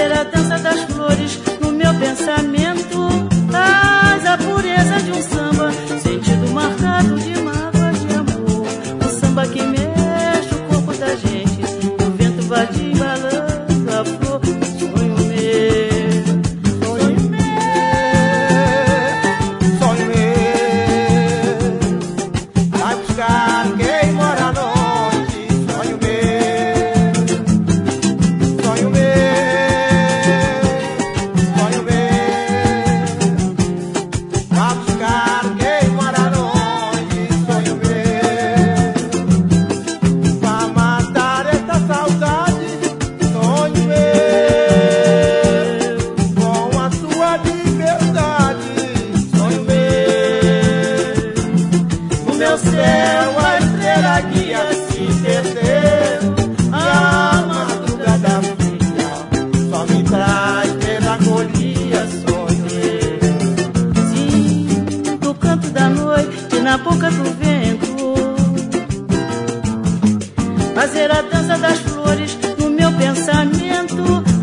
fazer a dança das flores no meu pensamento. Traz a pureza de um samba, sentido marcado de mágoas de amor. Um samba que mexe o corpo da gente, o vento vadia embalando a flor. Sonho meu, sonho meu, sonho meu, vai buscar quem mora longe. Sonho meu, sonho meu, sonho meu, vai buscar quem mora longe. Sonho meu, vai matar essa saudade. Sonho meu, com a sua liberdade. Sonho meu, no meu céu a estrela guia se perdeu. a madrugada fria só me traz melancolia. Sonho Sim, do canto da noite, na boca do vento, fazer a dança das flores no meu pensamento.